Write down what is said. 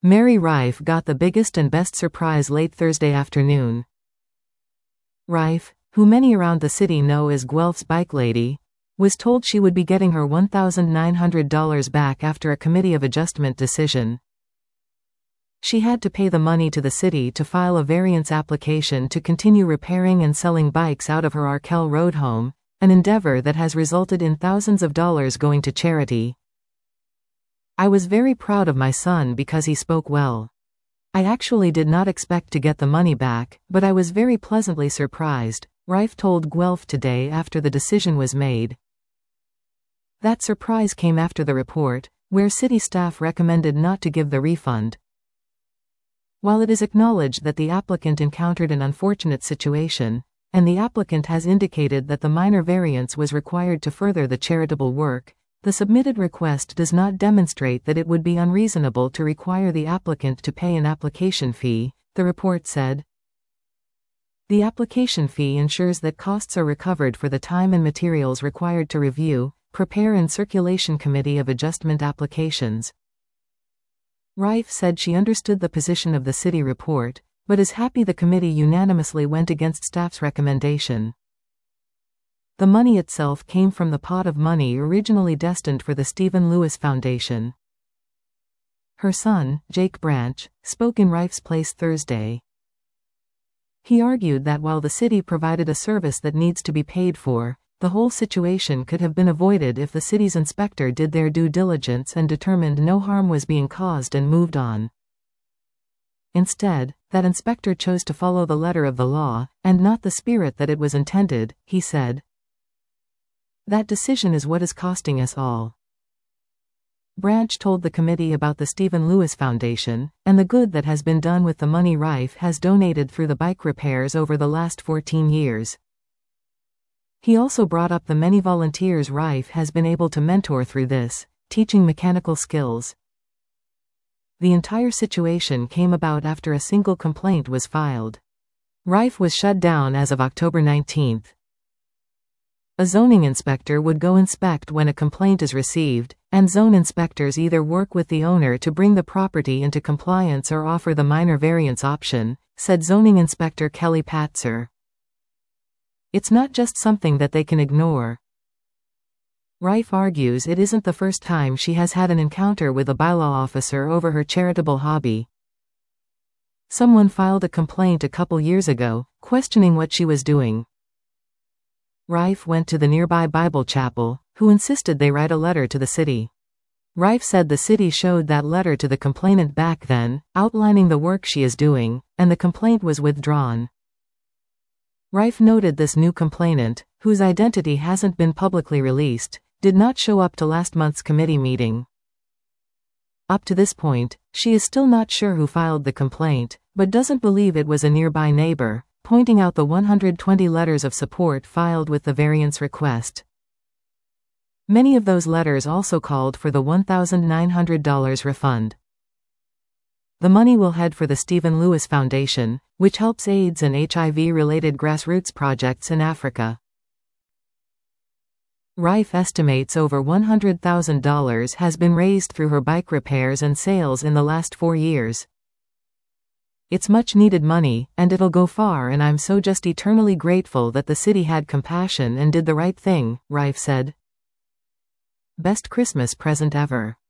Mary Rife got the biggest and best surprise late Thursday afternoon. Rife, who many around the city know as Guelph's bike lady, was told she would be getting her $1,900 back after a Committee of Adjustment decision. She had to pay the money to the city to file a variance application to continue repairing and selling bikes out of her Arkell Road home, an endeavor that has resulted in thousands of dollars going to charity. "I was very proud of my son because he spoke well. I actually did not expect to get the money back, but I was very pleasantly surprised," Rife told Guelph Today after the decision was made. That surprise came after the report, where city staff recommended not to give the refund. While it is acknowledged that the applicant encountered an unfortunate situation, and the applicant has indicated that the minor variance was required to further the charitable work, the submitted request does not demonstrate that it would be unreasonable to require the applicant to pay an application fee, the report said. The application fee ensures that costs are recovered for the time and materials required to review, prepare and circulation Committee of Adjustment applications. Rife said she understood the position of the city report, but is happy the committee unanimously went against staff's recommendation. The money itself came from the pot of money originally destined for the Stephen Lewis Foundation. Her son, Jake Branch, spoke in Rife's place Thursday. He argued that while the city provided a service that needs to be paid for, the whole situation could have been avoided if the city's inspector did their due diligence and determined no harm was being caused and moved on. Instead, that inspector chose to follow the letter of the law, and not the spirit that it was intended, he said. That decision is what is costing us all. Branch told the committee about the Stephen Lewis Foundation, and the good that has been done with the money Rife has donated through the bike repairs over the last 14 years. He also brought up the many volunteers Rife has been able to mentor through this, teaching mechanical skills. The entire situation came about after a single complaint was filed. Rife was shut down as of October 19. A zoning inspector would go inspect when a complaint is received, and zone inspectors either work with the owner to bring the property into compliance or offer the minor variance option, said zoning inspector Kelly Patzer. It's not just something that they can ignore. Rife argues it isn't the first time she has had an encounter with a bylaw officer over her charitable hobby. Someone filed a complaint a couple years ago, questioning what she was doing. Rife went to the nearby Bible chapel, who insisted they write a letter to the city. Rife said the city showed that letter to the complainant back then, outlining the work she is doing, and the complaint was withdrawn. Rife noted this new complainant, whose identity hasn't been publicly released, did not show up to last month's committee meeting. Up to this point, she is still not sure who filed the complaint, but doesn't believe it was a nearby neighbor, pointing out the 120 letters of support filed with the variance request. Many of those letters also called for the $1,900 refund. The money will head for the Stephen Lewis Foundation, which helps AIDS and HIV-related grassroots projects in Africa. Rife estimates over $100,000 has been raised through her bike repairs and sales in the last 4 years. It's much needed money, and it'll go far, and I'm so just eternally grateful that the city had compassion and did the right thing, Rife said. Best Christmas present ever.